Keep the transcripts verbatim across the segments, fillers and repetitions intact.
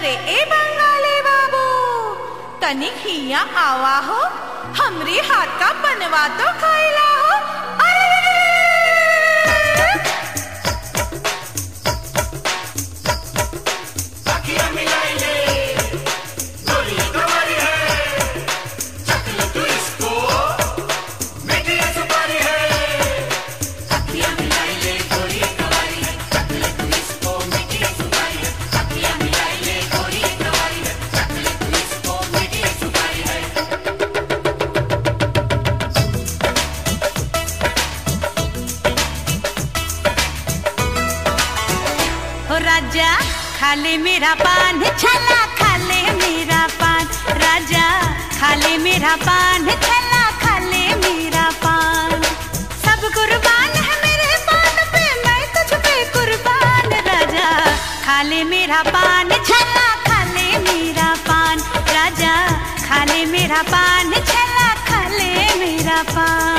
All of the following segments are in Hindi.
अरे ए बंगाली बाबू, तनिक हिया आवा हो, हमरे हाथ का बनवा तो खाइला हो। राजा खाले मेरा पान, छला खाले मेरा पान, राजा खाले मेरा पान, छला खाले मेरा पान। सब कुर्बान है मेरे पान पे, मैं तुझ पे कुर्बान, राजा खाले मेरा पान, छला खाले मेरा पान, राजा खाले मेरा पान, छला खाले मेरा पान।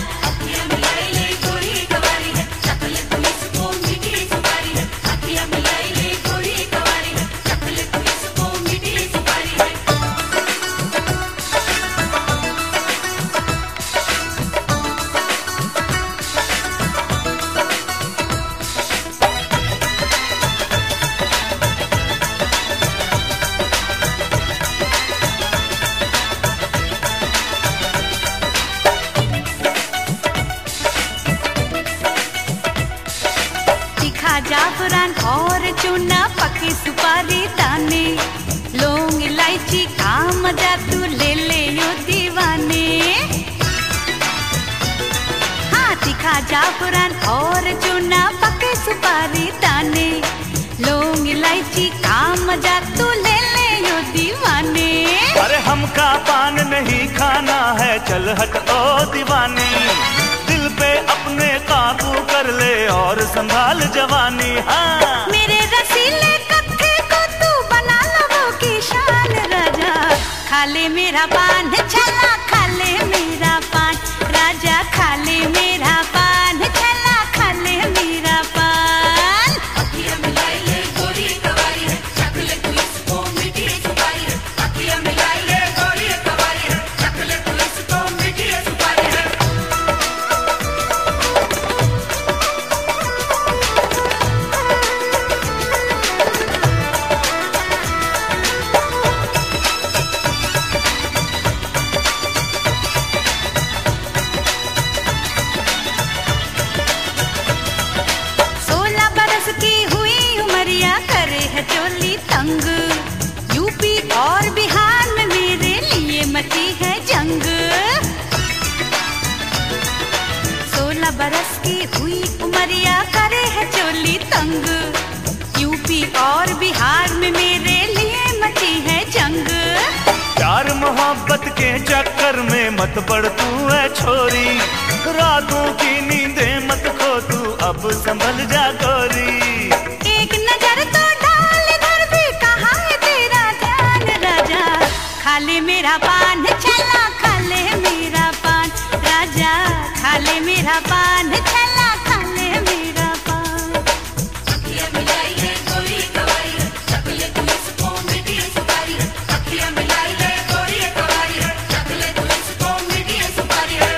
जाफरान और चूना, पकी सुपारी दाने, लौंग इलायची का मजा तू ले ले यो दीवाने। हाँ तीखा जाफरान और चूना, पकी सुपारी दाने, लौंग इलायची का मजा तू ले ले यो दीवाने। अरे हमका पान नहीं खाना है, चल हट ओ दीवानी, दिल पे अपने काबू कर ले और संभाल जवानी। हाँ मेरे रसीले कत्थे को तू बना लबों की शान, राजा खाले मेरा पान, छला खाले मेरा पान, राजा खाले मेरा पान, छला खाले मेरा पान। अखियां मिलाई ले गोरी कवारी है, चख ले तू इसको मीठी सुपारी है, अखियां मिलाई ले गोरी कवारी है, चख ले तू इसको मीठी सुपारी है। चोली तंग, यूपी और बिहार में मेरे लिए मची है जंग। सोलह बरस की हुई उमरिया करे है चोली तंग, यूपी और बिहार में मेरे लिए मची है जंग। प्यार मोहब्बत के चक्कर में मत पड़ तू है छोरी, रातों की नींदें मत खो तू, अब संभल जा गोरी। एक नजर तो खाले मेरा पान, छला खाले मेरा पान, राजा खाले मेरा पान, छला खाले मेरा पान। अखियां मिलाई ले गोरी कवारी है, चख ले तू इसको मीठी सुपारी है, अखियां मिलाई ले गोरी कवारी है, चख ले तू इसको मीठी सुपारी है।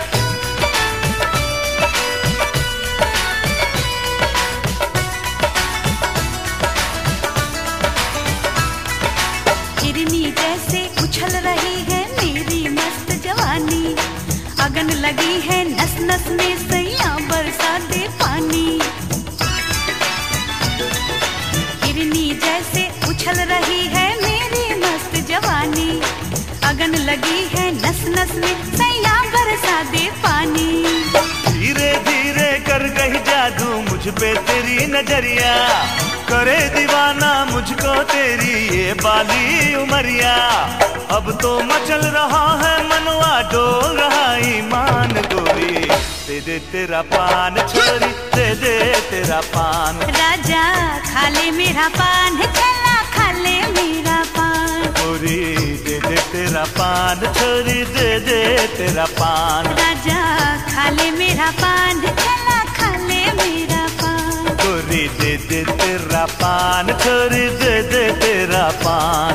हिरनी जैसे उछल रही है मेरी मस्त जवानी, अगन लगी है नस नस में सैया बरसा दे पानी। हिरनी जैसे उछल रही है मेरी मस्त जवानी, अगन लगी है नस नस में सैया बरसा दे पानी। धीरे धीरे कर गई जादू मुझ पे तेरी नजरिया, करे दीवाना मुझको तेरी ये बाली उमरिया। अब तो मचल रहा है मनवा, डोल रहा ईमान गोरी, दे दे तेरा पान छोरी, दे दे तेरा पान। राजा खाले मेरा पान, छला खाले मेरा पान, गोरी दे दे तेरा पान छोरी, दे दे तेरा पान। राजा खाले मेरा पान, छला खाले मेरा पान, गोरी छोरी दे दे तेरा पान, छोरी दे दे तेरा पान।